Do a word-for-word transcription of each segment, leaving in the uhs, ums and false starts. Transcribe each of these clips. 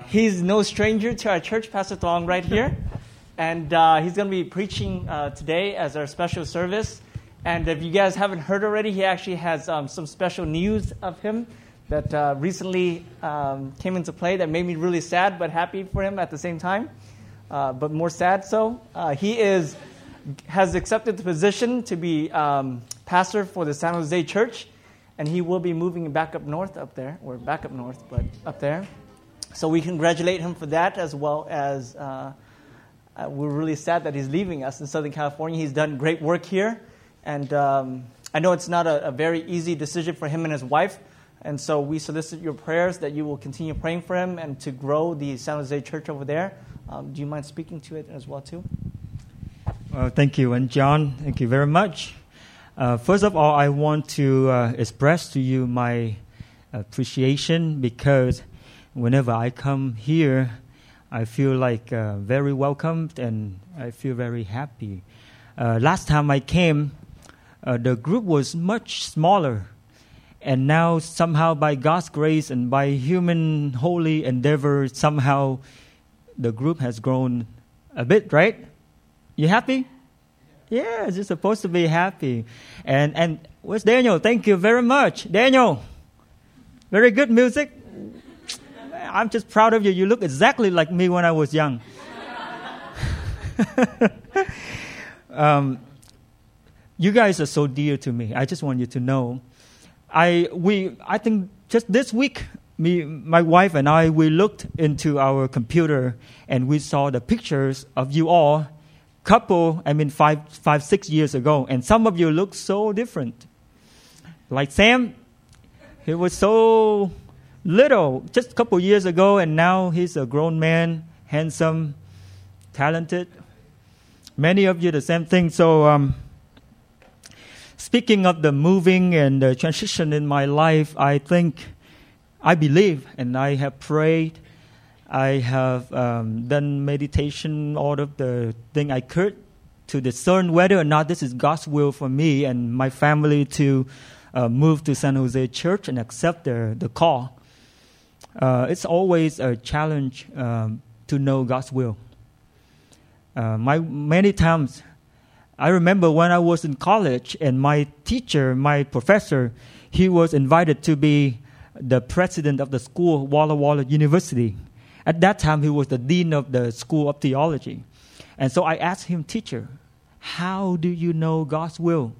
he's no stranger to our church, Pastor Thong, right here. And uh, he's going to be preaching uh, today as our special service. And if you guys haven't heard already, he actually has um, some special news of him that uh, recently um, came into play that made me really sad but happy for him at the same time, uh, but more sad so. Uh, he is has accepted the position to be um, pastor for the San Jose Church, and he will be moving back up north up there, or back up north, but up there. So we congratulate him for that, as well as uh, uh, we're really sad that he's leaving us in Southern California. He's done great work here, and um, I know it's not a, a very easy decision for him and his wife, and so we solicit your prayers that you will continue praying for him and to grow the San Jose Church over there. Um, do you mind speaking to it as well, too? Uh, thank you, and John, thank you very much. Uh, first of all, I want to uh, express to you my appreciation, because whenever I come here, I feel like uh, very welcomed and I feel very happy. Uh, last time I came, uh, the group was much smaller, and now somehow by God's grace and by human holy endeavor, somehow the group has grown a bit, right? You happy? Yeah, you're supposed to be happy. And and where's Daniel? Thank you very much. Daniel, very good music. I'm just proud of you. You look exactly like me when I was young. um, you guys are so dear to me. I just want you to know. I we I think just this week, me, my wife and I, we looked into our computer and we saw the pictures of you all. Couple, I mean, five, five, six years ago, and some of you look so different. Like Sam, he was so little just a couple years ago, and now he's a grown man, handsome, talented. Many of you the same thing. So, um, speaking of the moving and the transition in my life, I think, I believe, and I have prayed. I have um, done meditation, all of the thing I could to discern whether or not this is God's will for me and my family to uh, move to San Jose Church and accept the, the call. Uh, it's always a challenge um, to know God's will. Uh, my many times, I remember when I was in college and my teacher, my professor, he was invited to be the president of the school, Walla Walla University. At that time, he was the dean of the School of Theology. And so I asked him, teacher, how do you know God's will?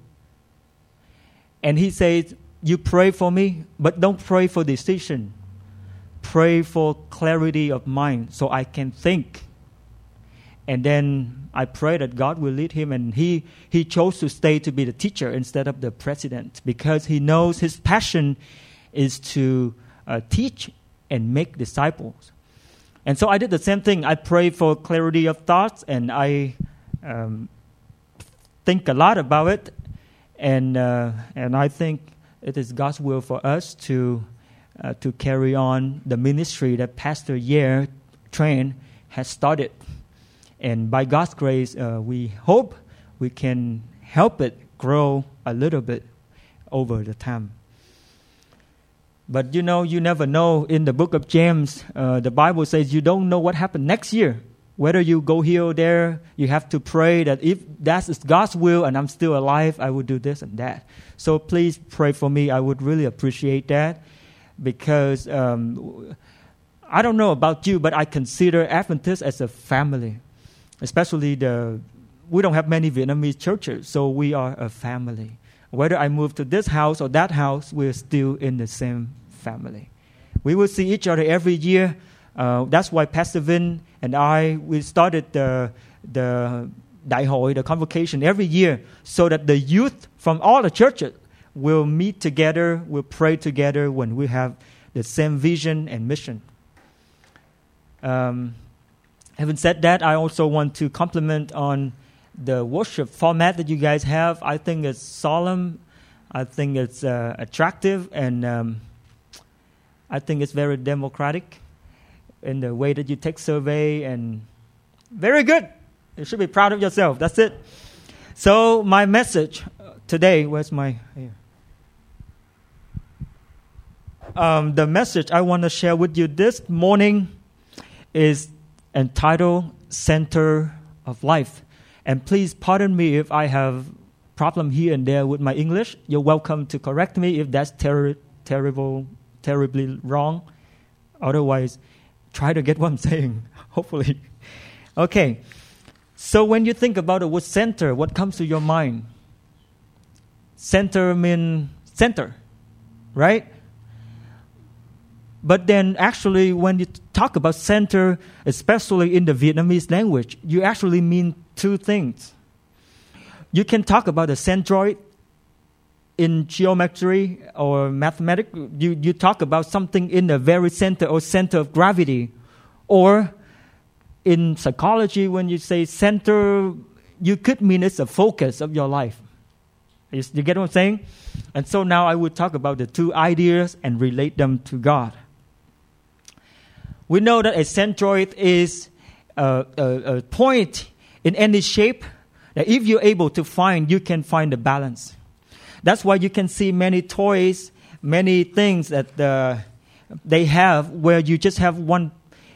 And he says, you pray for me, but don't pray for decision. Pray for clarity of mind so I can think. And then I pray that God will lead him, and he, he chose to stay to be the teacher instead of the president, because he knows his passion is to uh, teach and make disciples. And so I did the same thing. I prayed for clarity of thoughts, and I um, think a lot about it. And uh, and I think it is God's will for us to uh, to carry on the ministry that Pastor Yer Tran has started. And by God's grace, uh, we hope we can help it grow a little bit over the time. But you know, you never know. In the book of James, uh, the Bible says you don't know what happened next year. Whether you go here or there, you have to pray that if that is God's will and I'm still alive, I will do this and that. So please pray for me. I would really appreciate that, because um, I don't know about you, but I consider Adventists as a family. Especially the, we don't have many Vietnamese churches, so we are a family. Whether I move to this house or that house, we're still in the same family. We will see each other every year. Uh, that's why Pastor Vin and I, we started the the Đại hội, the convocation every year, so that the youth from all the churches will meet together, will pray together when we have the same vision and mission. Um, having said that, I also want to compliment on the worship format that you guys have. I think it's solemn. I think it's uh, attractive, and um, I think it's very democratic in the way that you take survey, and very good. You should be proud of yourself. That's it. So my message today, where's my... Here. Um, the message I want to share with you this morning is entitled Center of Life. And please pardon me if I have problem here and there with my English. You're welcome to correct me if that's ter- terrible, terribly wrong. Otherwise, try to get what I'm saying, hopefully. Okay, so when you think about the word center, what comes to your mind? Center means center, right? But then actually when you talk about center, especially in the Vietnamese language, you actually mean two things. You can talk about a centroid in geometry or mathematics. You, you talk about something in the very center or center of gravity. Or in psychology, when you say center, you could mean it's a focus of your life. You, you get what I'm saying? And so now I will talk about the two ideas and relate them to God. We know that a centroid is a, a, a point in any shape that if you're able to find, you can find the balance. That's why you can see many toys, many things that uh, they have where you just have one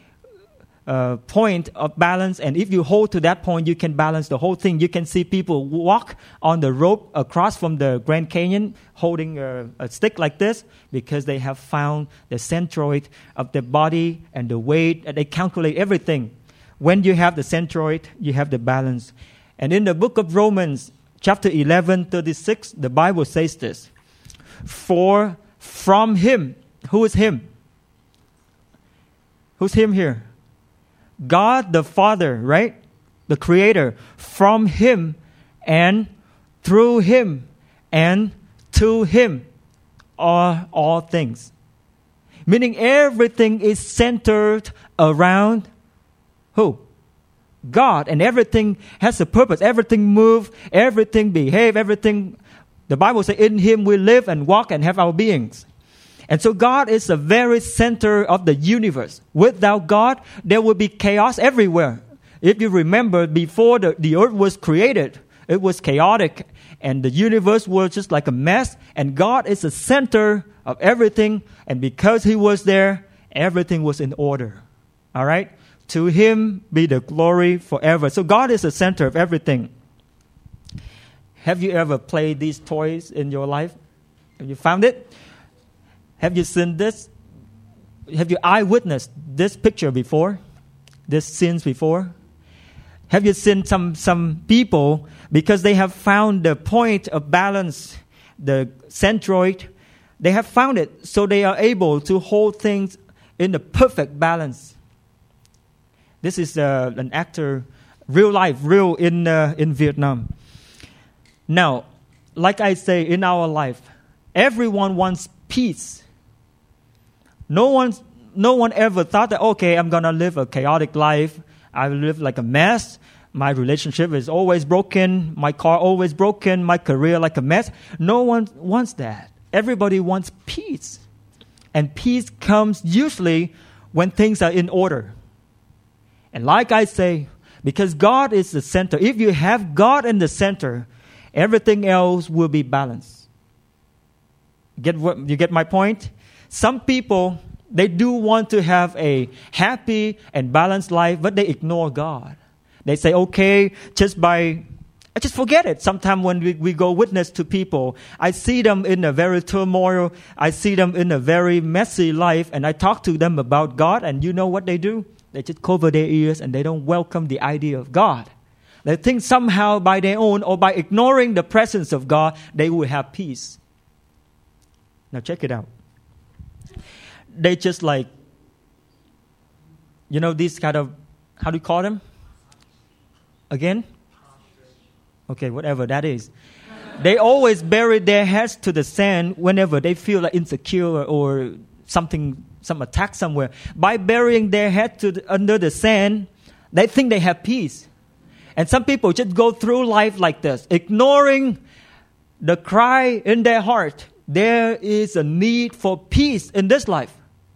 uh, point of balance, and if you hold to that point, you can balance the whole thing. You can see people walk on the rope across from the Grand Canyon holding a, a stick like this because they have found the centroid of their body and the weight, and they calculate everything. When you have the centroid, you have the balance. And in the book of Romans, chapter eleven, thirty-six, the Bible says this: For from Him, who is Him? Who's Him here? God the Father, right? The Creator. From Him and through Him and to Him are all things. Meaning everything is centered around who? God. And everything has a purpose. Everything moves, everything behaves, everything. The Bible says, in Him we live and walk and have our beings. And so God is the very center of the universe. Without God, there will be chaos everywhere. If you remember, before the, the earth was created, it was chaotic and the universe was just like a mess. And God is the center of everything. And because He was there, everything was in order. All right? To Him be the glory forever. So God is the center of everything. Have you ever played these toys in your life? Have you found it? Have you seen this? Have you eyewitnessed this picture before? This scenes before? Have you seen some, some people, because they have found the point of balance, the centroid, they have found it, so they are able to hold things in the perfect balance. This is uh, an actor, real life, real in uh, in Vietnam. Now, like I say, in our life, everyone wants peace. No one, no one ever thought that, okay, I'm going to live a chaotic life. I live like a mess. My relationship is always broken. My car always broken. My career like a mess. No one wants that. Everybody wants peace. And peace comes usually when things are in order. And like I say, because God is the center, if you have God in the center, everything else will be balanced. Get what, you get my point? Some people, they do want to have a happy and balanced life, but they ignore God. They say, okay, just by, I just forget it. Sometimes when we, we go witness to people, I see them in a very turmoil. I see them in a very messy life, and I talk to them about God, and you know what they do? They just cover their ears, and they don't welcome the idea of God. They think somehow by their own or by ignoring the presence of God, they will have peace. Now check it out. They just like, you know, these kind of, how do you call them? Again? Okay, whatever that is. They always bury their heads to the sand whenever they feel like insecure or something, some attack somewhere. By burying their head to the, under the sand, they think they have peace. And some people just go through life like this, ignoring the cry in their heart. There is a need for peace in this life.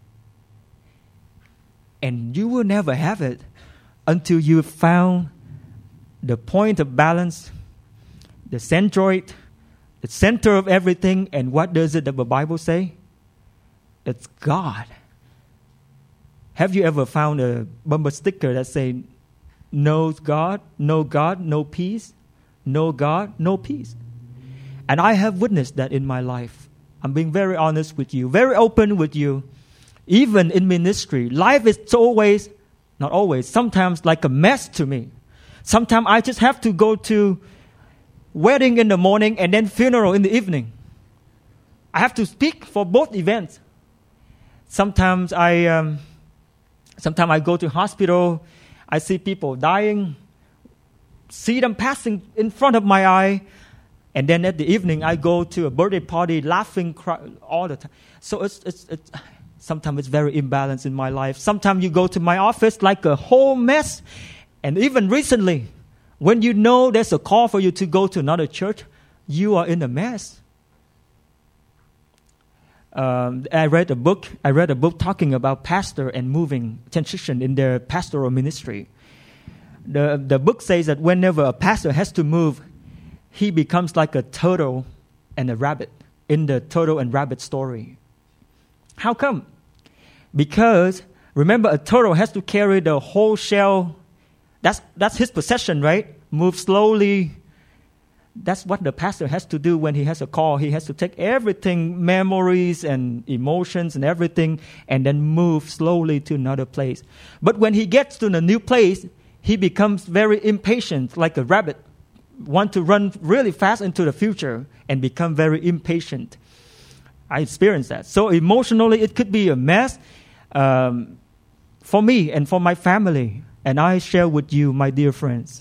And you will never have it until you found the point of balance, the centroid, the center of everything. And what does it the Bible say? It's God. Have you ever found a bumper sticker that say, no God, no God, no peace, no God, no peace? And I have witnessed that in my life. I'm being very honest with you, very open with you. Even in ministry, life is always, not always, sometimes like a mess to me. Sometimes I just have to go to wedding in the morning and then funeral in the evening. I have to speak for both events. Sometimes I, um, sometimes I go to hospital. I see people dying, see them passing in front of my eye, and then at the evening I go to a birthday party, laughing cry, all the time. So it's it's it's. Sometimes it's very imbalanced in my life. Sometimes you go to my office like a whole mess. And even recently, when you know there's a call for you to go to another church, you are in a mess. Um, I read a book. I read a book talking about pastor and moving transition in their pastoral ministry. The the book says that whenever a pastor has to move, he becomes like a turtle and a rabbit in the turtle and rabbit story. How come? Because remember, a turtle has to carry the whole shell. That's that's his possession, right? Move slowly. That's what the pastor has to do when he has a call. He has to take everything, memories and emotions and everything, and then move slowly to another place. But when he gets to a new place, he becomes very impatient, like a rabbit, want to run really fast into the future and become very impatient. I experienced that. So emotionally, it could be a mess um, for me and for my family. And I share with you, my dear friends.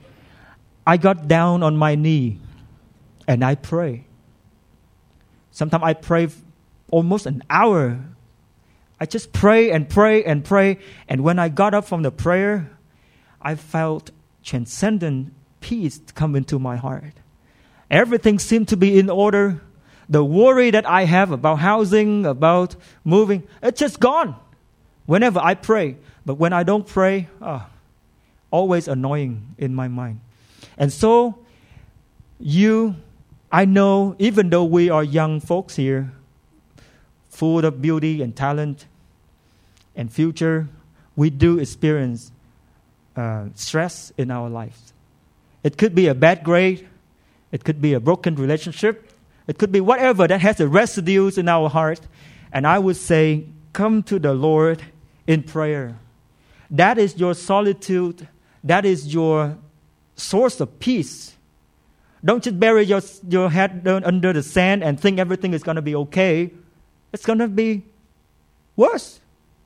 I got down on my knee and I pray. Sometimes I pray almost an hour. I just pray and pray and pray. And when I got up from the prayer, I felt transcendent peace come into my heart. Everything seemed to be in order. The worry that I have about housing, about moving, it's just gone whenever I pray. But when I don't pray, oh, always annoying in my mind. And so, you, I know, even though we are young folks here, full of beauty and talent and future, we do experience uh, stress in our lives. It could be a bad grade. It could be a broken relationship. It could be whatever that has the residues in our heart. And I would say, come to the Lord in prayer. That is your solitude. That is your source of peace. Don't just bury your, your head down under the sand and think everything is going to be okay. It's going to be worse.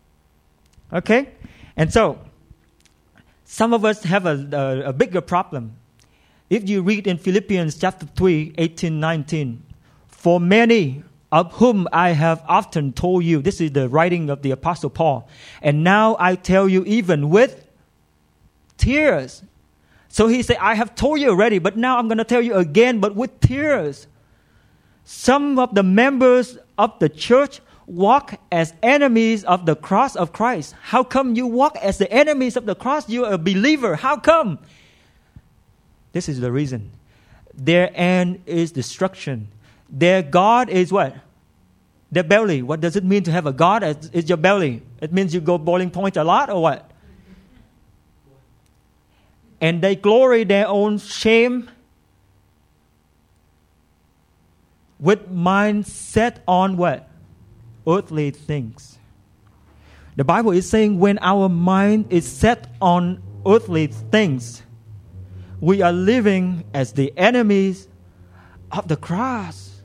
Okay? And so, some of us have a, a, a bigger problem. If you read in Philippians chapter three, eighteen, nineteen, for many of whom I have often told you, this is the writing of the Apostle Paul, and now I tell you even with tears. So he said, I have told you already, but now I'm going to tell you again, but with tears. Some of the members of the church walk as enemies of the cross of Christ. How come you walk as the enemies of the cross? You're a believer. How come? This is the reason. Their end is destruction. Their God is what? Their belly. What does it mean to have a God as is your belly? It means you go bowling point a lot or what? And they glory their own shame with mind set on what? Earthly things. The Bible is saying when our mind is set on earthly things, we are living as the enemies of the cross.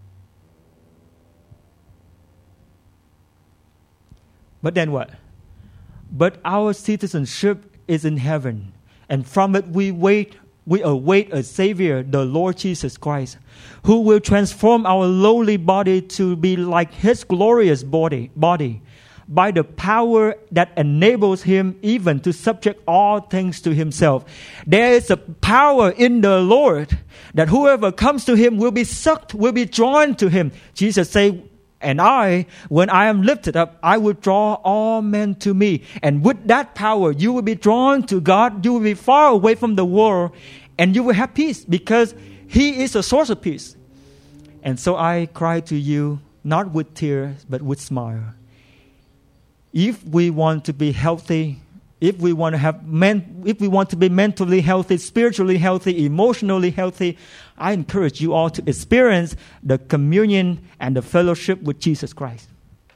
But then what? But our citizenship is in heaven. And from it we wait, we await a Savior, the Lord Jesus Christ, who will transform our lowly body to be like His glorious body, body by the power that enables Him even to subject all things to Himself. There is a power in the Lord that whoever comes to Him will be sucked, will be drawn to Him. Jesus said, and I, when I am lifted up, I will draw all men to me. And with that power, you will be drawn to God. You will be far away from the world. And you will have peace because He is a source of peace. And so I cry to you, not with tears, but with smile. if we want to be healthy, if we want to have men, if we want to be mentally healthy, spiritually healthy, emotionally healthy, I encourage you all to experience the communion and the fellowship with Jesus Christ.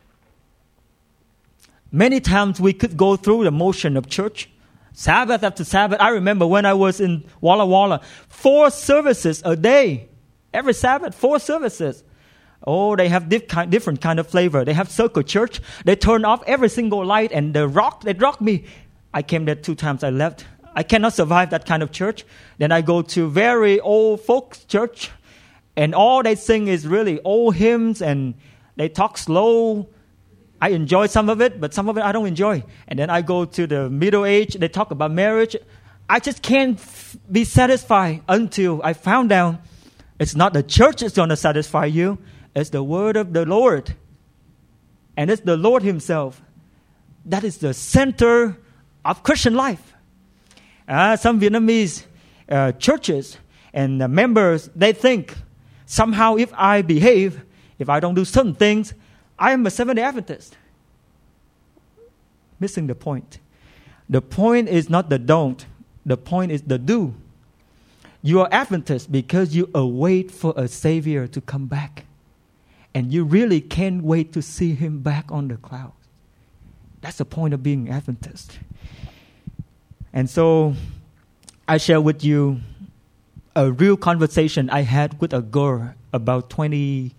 Many times we could go through the motion of church, Sabbath after Sabbath. I remember when I was in Walla Walla, four services a day, every Sabbath, four services. Oh, they have diff- kind, different kind of flavor. They have circle church. They turn off every single light and they rock. They rock me. I came there two times. I left. I cannot survive that kind of church. Then I go to very old folks church, and all they sing is really old hymns, and they talk slow. I enjoy some of it, but some of it I don't enjoy. And then I go to the middle age. They talk about marriage. I just can't f- be satisfied until I found out it's not the church that's going to satisfy you. It's the word of the Lord. And it's the Lord himself. That is the center of Christian life. Uh, some Vietnamese uh, churches and uh, members, they think somehow if I behave, if I don't do certain things, I am a Seventh-day Adventist. Missing the point. The point is not the don't. The point is the do. You are Adventist because you await for a Savior to come back. And you really can't wait to see him back on the clouds. That's the point of being Adventist. And so I share with you a real conversation I had with a girl about twenty,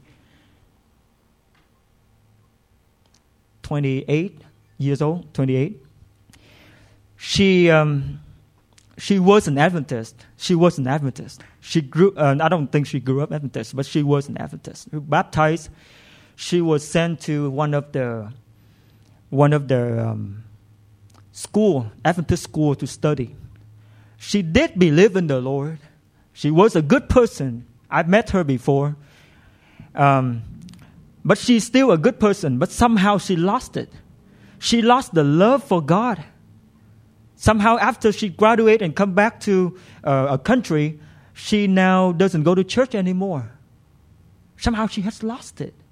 twenty-eight years old, twenty-eight. She um, she was an Adventist. She was an Adventist. She grew. Uh, I don't think she grew up Adventist, but she was an Adventist. Baptized. She was sent to one of the one of the um, school, Adventist school, to study. She did believe in the Lord. She was a good person. I've met her before. Um, but she's still a good person. But somehow she lost it. She lost the love for God. Somehow after she graduated and come back to uh, a country, she now doesn't go to church anymore. Somehow she has lost it.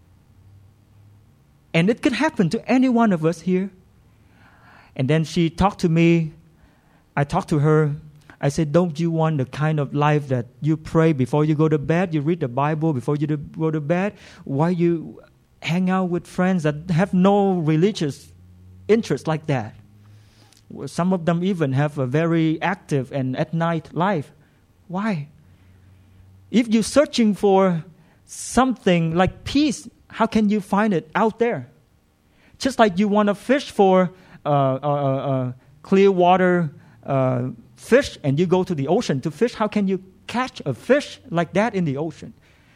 And it could happen to any one of us here. And then she talked to me. I talked to her. I said, don't you want the kind of life that you pray before you go to bed? You read the Bible before you go to bed? Why you hang out with friends that have no religious interest like that? Some of them even have a very active and at night life. Why? If you're searching for something like peace, how can you find it out there? Just like you want to fish for uh, uh, uh, clear water uh, fish, and you go to the ocean to fish, how can you catch a fish like that in the ocean?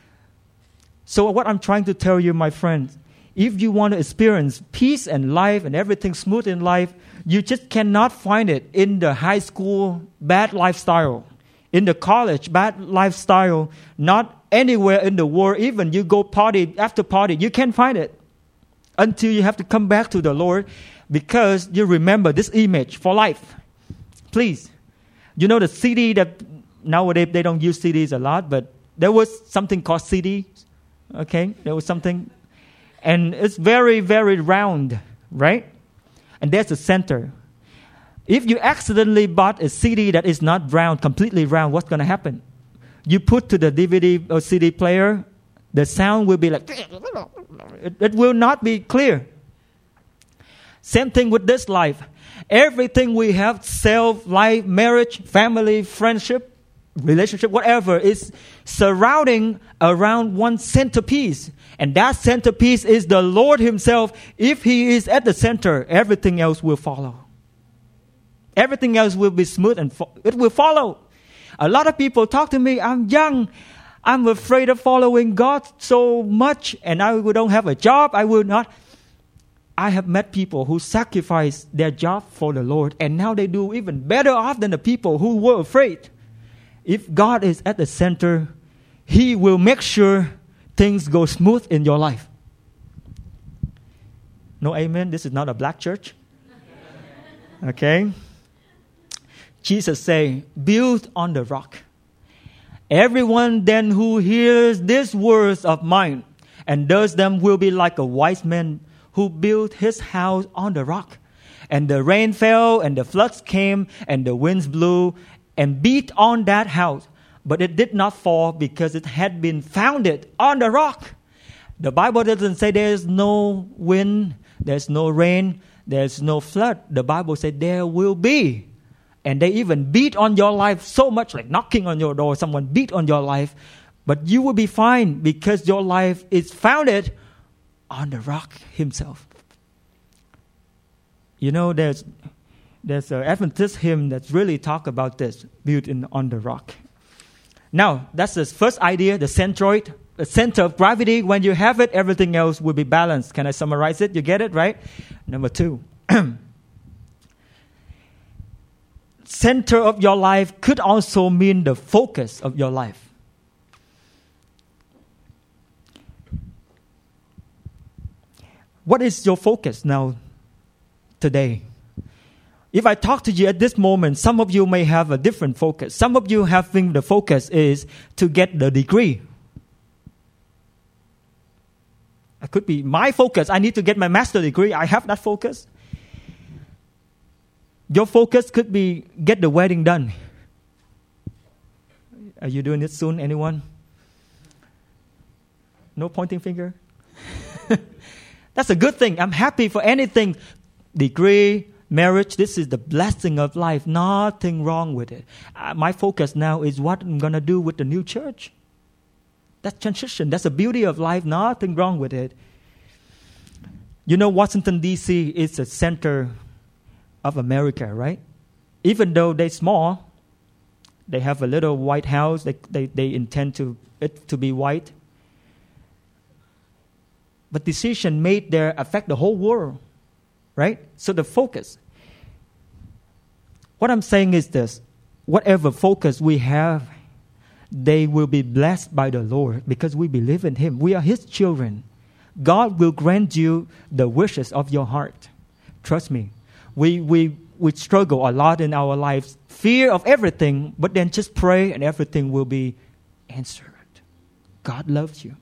So what I'm trying to tell you, my friends, if you want to experience peace and life and everything smooth in life, you just cannot find it in the high school bad lifestyle, in the college bad lifestyle, not anywhere in the world. Even you go party after party, you can't find it until you have to come back to the Lord, because you remember this image for life. Please. You know the C D that nowadays they don't use C Ds a lot, but there was something called C D. Okay, there was something, and it's very, very round, right? And there's a center. If you accidentally bought a C D that is not round, completely round, what's going to happen? You put to the D V D or C D player, the sound will be like, it, it will not be clear. Same thing with this life. Everything we have, self, life, marriage, family, friendship, relationship, whatever, is surrounding around one centerpiece. And that centerpiece is the Lord himself. If he is at the center, everything else will follow. Everything else will be smooth and fo- it will follow. A lot of people talk to me, I'm young, I'm afraid of following God so much, and I don't have a job, I will not. I have met people who sacrificed their job for the Lord, and now they do even better off than the people who were afraid. If God is at the center, he will make sure things go smooth in your life. No amen? This is not a black church. Okay? Jesus say, build on the rock. Everyone then who hears these words of mine and does them will be like a wise man who built his house on the rock. And the rain fell, and the floods came, and the winds blew, and beat on that house. But it did not fall because it had been founded on the rock. The Bible doesn't say there's no wind, there's no rain, there's no flood. The Bible said there will be. And they even beat on your life so much, like knocking on your door, someone beat on your life. But you will be fine because your life is founded on the rock himself. You know, there's there's an Adventist hymn that really talk about this, built in on the rock. Now, that's the first idea, the centroid, the center of gravity. When you have it, everything else will be balanced. Can I summarize it? You get it, right? Number two. Center of your life could also mean the focus of your life. What is your focus now, today? If I talk to you at this moment, some of you may have a different focus. Some of you have think the focus is to get the degree. It could be my focus. I need to get my master's degree. I have that focus. Your focus could be get the wedding done. Are you doing it soon, anyone? No pointing finger? That's a good thing. I'm happy for anything. Degree, marriage, this is the blessing of life. Nothing wrong with it. Uh, my focus now is what I'm going to do with the new church. That's transition. That's the beauty of life. Nothing wrong with it. You know, Washington, D C is the center of America, right? Even though they're small, they have a little White House. They, they, they intend to it to be white. But decision made there affect the whole world, right? So the focus. What I'm saying is this. Whatever focus we have, they will be blessed by the Lord because we believe in Him. We are His children. God will grant you the wishes of your heart. Trust me. We, we, we struggle a lot in our lives. Fear of everything, but then just pray and everything will be answered. God loves you.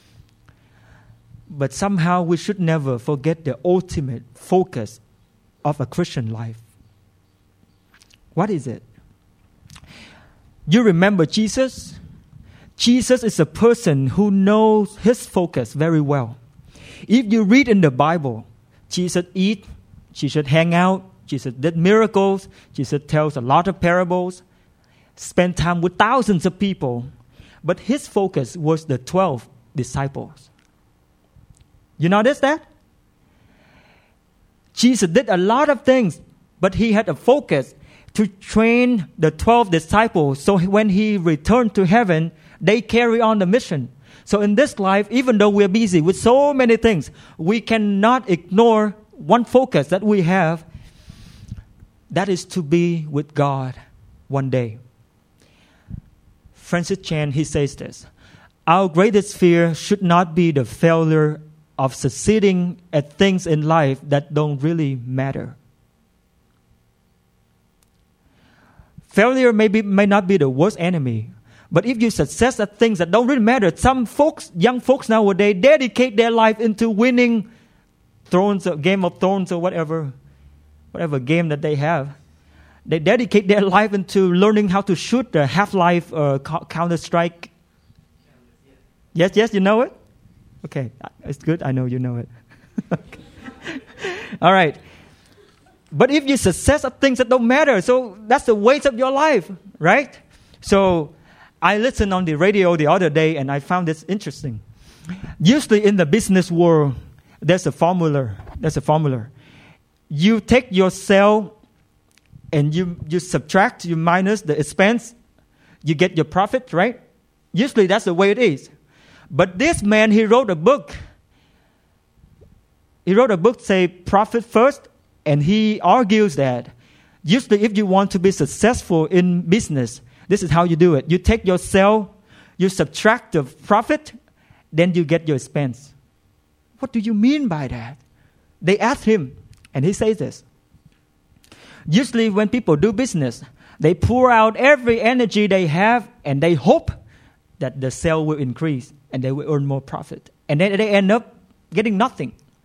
But somehow we should never forget the ultimate focus of a Christian life. What is it? You remember Jesus? Jesus is a person who knows his focus very well. If you read in the Bible, Jesus eat, Jesus hang out, Jesus did miracles, Jesus tells a lot of parables, spent time with thousands of people. But his focus was the twelve disciples. You notice that? Jesus did a lot of things, but he had a focus to train the twelve disciples so when he returned to heaven, they carry on the mission. So in this life, even though we're busy with so many things, we cannot ignore one focus that we have. That is to be with God one day. Francis Chan, he says this. Our greatest fear should not be the failure of succeeding at things in life that don't really matter. Failure may, be, may not be the worst enemy, but if you success at things that don't really matter, some folks, young folks nowadays, dedicate their life into winning Thrones, or Game of Thrones, or whatever, whatever game that they have. They dedicate their life into learning how to shoot the Half-Life or Counter-Strike. Yes, yes, you know it? Okay, it's good. I know you know it. All right. But if you success at things that don't matter, so that's the waste of your life, right? So I listened on the radio the other day and I found this interesting. Usually in the business world, there's a formula. There's a formula. You take your sale and you, you subtract, you minus the expense, you get your profit, right? Usually that's the way it is. But this man, he wrote a book. He wrote a book, say, profit first, and he argues that usually if you want to be successful in business, this is how you do it. You take your sale, you subtract the profit, then you get your expense. What do you mean by that? They asked him, and he says this. Usually when people do business, they pour out every energy they have, and they hope that the sale will increase. And they will earn more profit. And then they end up getting nothing.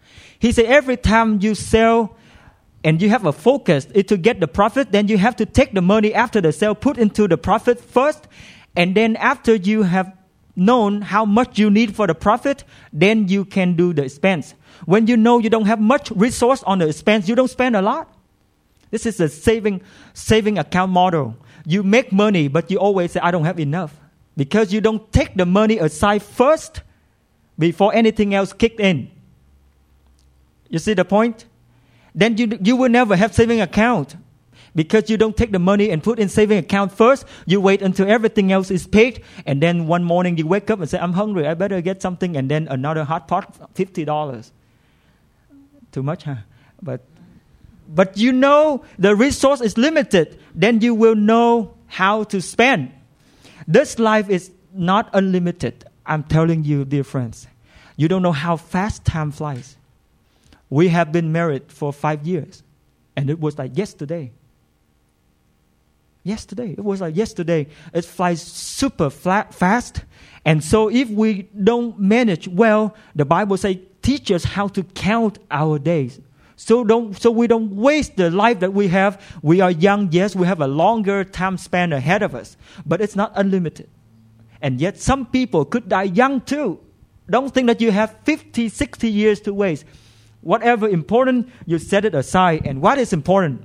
He said every time you sell and you have a focus to get the profit, then you have to take the money after the sale, put into the profit first, and then after you have known how much you need for the profit, then you can do the expense. When you know you don't have much resource on the expense, you don't spend a lot. This is a saving saving account model. You make money, but you always say, I don't have enough. Because you don't take the money aside first before anything else kicked in. You see the point? Then you, you will never have saving account. Because you don't take the money and put in saving account first. You wait until everything else is paid. And then one morning you wake up and say, I'm hungry. I better get something. And then another hot pot, fifty dollars. Too much, huh? But, but you know the resource is limited. Then you will know how to spend. This life is not unlimited. I'm telling you, dear friends. You don't know how fast time flies. We have been married for five years. And it was like yesterday. Yesterday. It was like yesterday. It flies super flat, fast. And so if we don't manage well, the Bible says, teach us how to count our days. So don't, so we don't waste the life that we have. We are young, yes, we have a longer time span ahead of us. But it's not unlimited. And yet some people could die young too. Don't think that you have fifty, sixty years to waste. Whatever important, you set it aside. And what is important?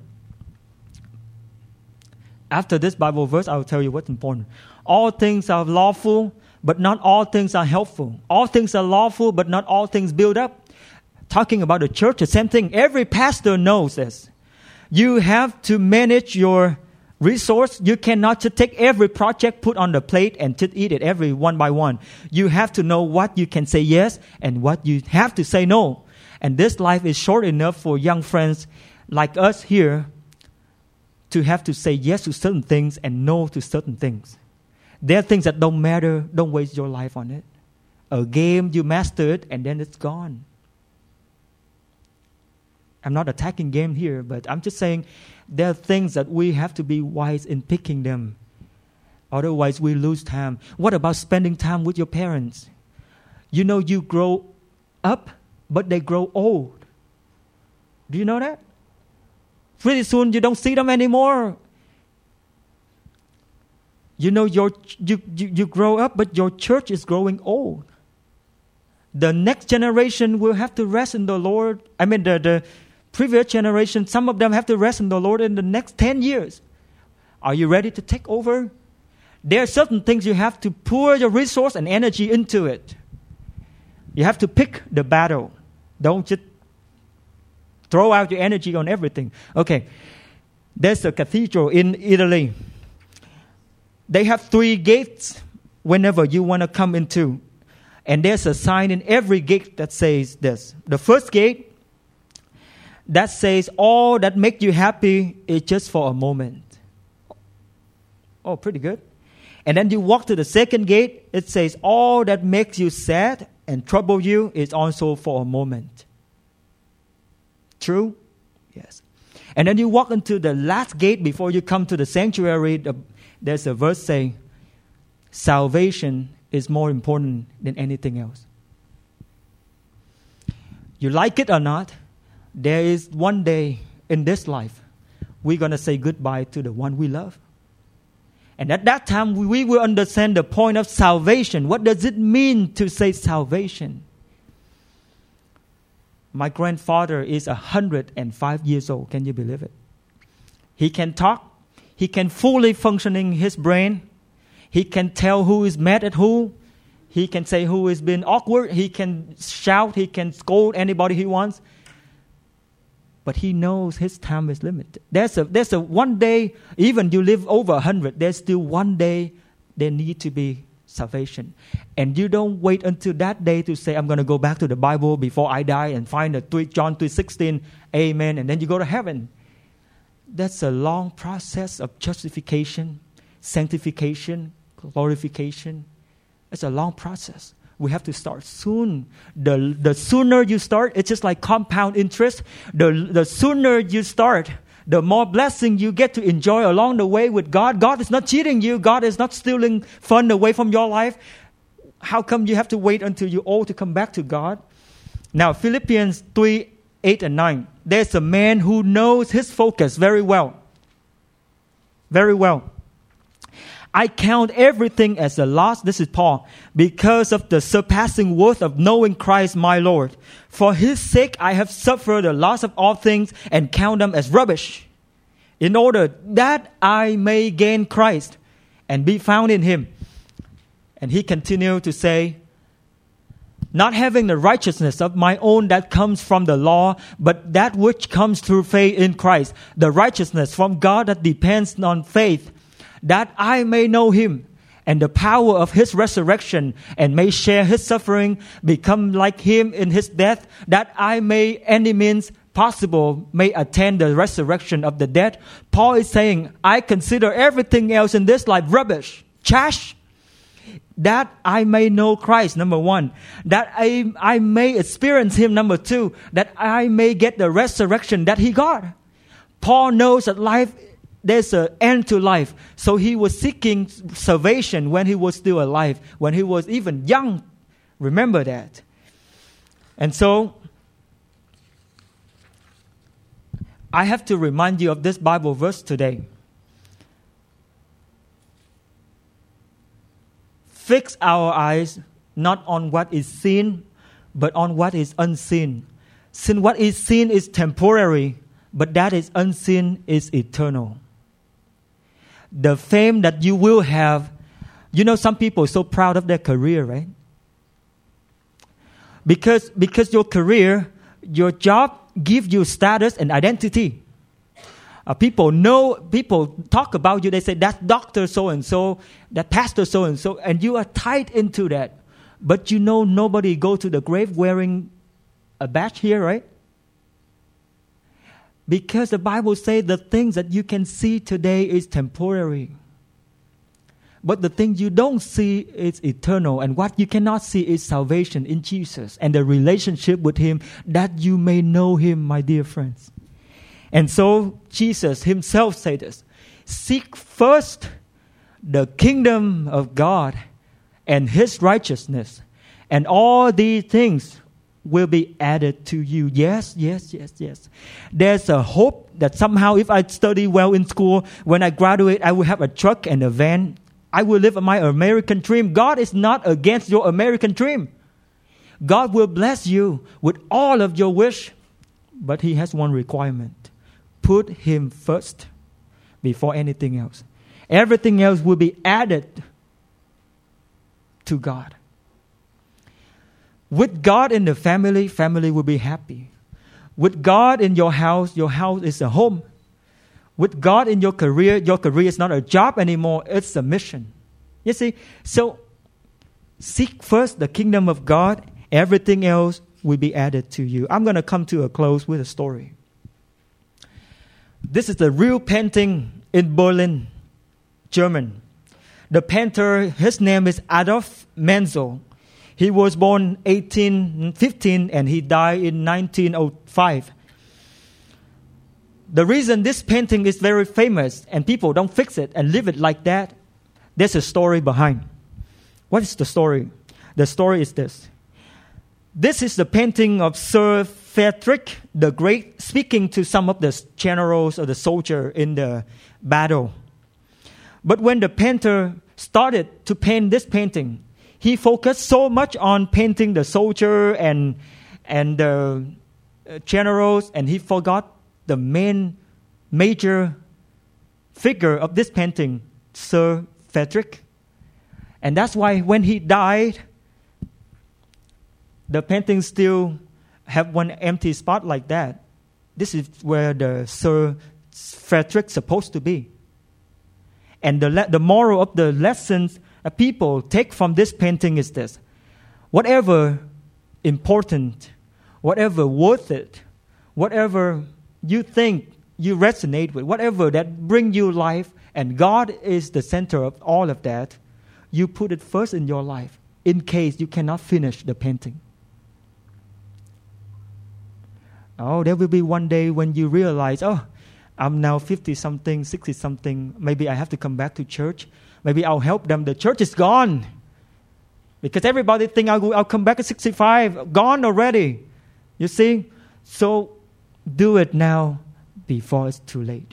After this Bible verse, I will tell you what's important. All things are lawful, but not all things are helpful. All things are lawful, but not all things build up. Talking about the church, the same thing. Every pastor knows this. You have to manage your resource. You cannot just take every project, put on the plate, and just eat it every one by one. You have to know what you can say yes and what you have to say no. And this life is short enough for young friends like us here to have to say yes to certain things and no to certain things. There are things that don't matter. Don't waste your life on it. A game, you master it, and then it's gone. I'm not attacking game here, but I'm just saying there are things that we have to be wise in picking them. Otherwise, we lose time. What about spending time with your parents? You know, you grow up, but they grow old. Do you know that? Pretty soon, you don't see them anymore. You know, your you, you, you grow up, but your church is growing old. The next generation will have to rest in the Lord. I mean, the, the previous generation, some of them have to rest in the Lord in the next ten years. Are you ready to take over? There are certain things you have to pour your resource and energy into it. You have to pick the battle. Don't just throw out your energy on everything. Okay, there's a cathedral in Italy. They have three gates whenever you want to come into. And there's a sign in every gate that says this. The first gate, that says, all that makes you happy is just for a moment. Oh, pretty good. And then you walk to the second gate, it says, all that makes you sad and trouble you is also for a moment. True? Yes. And then you walk into the last gate before you come to the sanctuary. The, there's a verse saying, salvation is more important than anything else. You like it or not, there is one day in this life we're going to say goodbye to the one we love. And at that time, we will understand the point of salvation. What does it mean to say salvation? My grandfather is one hundred five years old. Can you believe it? He can talk. He can fully functioning his brain. He can tell who is mad at who. He can say who is being awkward. He can shout. He can scold anybody he wants. But he knows his time is limited. There's a, there's a one day, even you live over one hundred, there's still one day there need to be salvation. And you don't wait until that day to say, I'm going to go back to the Bible before I die and find the John three sixteen, amen, and then you go to heaven. That's a long process of justification, sanctification, glorification. It's a long process. We have to start soon. The, the sooner you start, it's just like compound interest. The, the sooner you start, the more blessing you get to enjoy along the way with God. God is not cheating you. God is not stealing fun away from your life. How come you have to wait until you're old to come back to God? Now, Philippians three, eight and nine. There's a man who knows his focus very well. Very well. I count everything as a loss, this is Paul, because of the surpassing worth of knowing Christ my Lord. For his sake I have suffered the loss of all things and count them as rubbish, in order that I may gain Christ and be found in him. And he continued to say, not having the righteousness of my own that comes from the law, but that which comes through faith in Christ, the righteousness from God that depends on faith, that I may know him and the power of his resurrection, and may share his suffering, become like him in his death, that I may, any means possible, may attain the resurrection of the dead. Paul is saying, I consider everything else in this life rubbish, trash, that I may know Christ, number one. That I, I may experience him, number two. That I may get the resurrection that he got. Paul knows that life, there's an end to life. So he was seeking salvation when he was still alive, when he was even young. Remember that. And so, I have to remind you of this Bible verse today. Fix our eyes not on what is seen, but on what is unseen. Since what is seen is temporary, but that is unseen is eternal. The fame that you will have, you know, some people are so proud of their career, right? Because, because your career, your job gives you status and identity. Uh, people know, people talk about you. They say, that's doctor so-and-so, that pastor so-and-so, and you are tied into that. But you know nobody go to the grave wearing a badge here, right? Because the Bible says the things that you can see today is temporary. But the things you don't see is eternal. And what you cannot see is salvation in Jesus and the relationship with him, that you may know him, my dear friends. And so Jesus himself said this, seek first the kingdom of God and his righteousness, and all these things will be added to you. Yes, yes, yes, yes. There's a hope that somehow if I study well in school, when I graduate, I will have a truck and a van. I will live my American dream. God is not against your American dream. God will bless you with all of your wish, but he has one requirement. Put him first before anything else. Everything else will be added to God. With God in the family, family will be happy. With God in your house, your house is a home. With God in your career, your career is not a job anymore, it's a mission. You see, so seek first the kingdom of God, everything else will be added to you. I'm going to come to a close with a story. This is a real painting in Berlin, Germany. The painter, his name is Adolf Menzel. He was born eighteen fifteen and he died in nineteen oh five. The reason this painting is very famous and people don't fix it and leave it like that, there's a story behind. What is the story? The story is this. This is the painting of Sir Frederick the Great speaking to some of the generals or the soldiers in the battle. But when the painter started to paint this painting, he focused so much on painting the soldier and, and the generals, and he forgot the main major figure of this painting, Sir Frederick. And that's why when he died, the painting still have one empty spot like that. This is where the Sir Frederick supposed to be. And the, le- the moral of the lessons that people take from this painting is this. Whatever important, whatever worth it, whatever you think you resonate with, whatever that bring you life, and God is the center of all of that, you put it first in your life in case you cannot finish the painting. Oh, there will be one day when you realize, oh, I'm now fifty-something, sixty-something. Maybe I have to come back to church. Maybe I'll help them. The church is gone. Because everybody think I'll, go, I'll come back at sixty-five. Gone already. You see? So do it now before it's too late.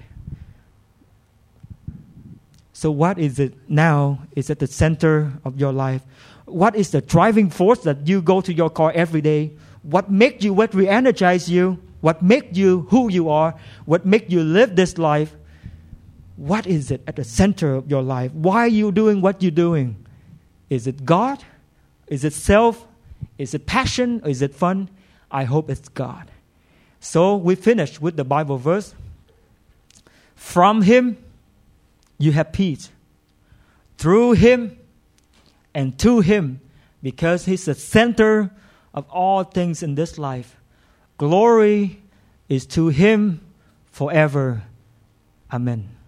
So what is it now is at the center of your life? What is the driving force that you go to your car every day? What makes you, what re-energize you? What makes you who you are? What makes you live this life? What is it at the center of your life? Why are you doing what you're doing? Is it God? Is it self? Is it passion? Or is it fun? I hope it's God. So we finish with the Bible verse. From Him, you have peace. Through Him and to Him, because He's the center of all things in this life. Glory is to Him forever. Amen.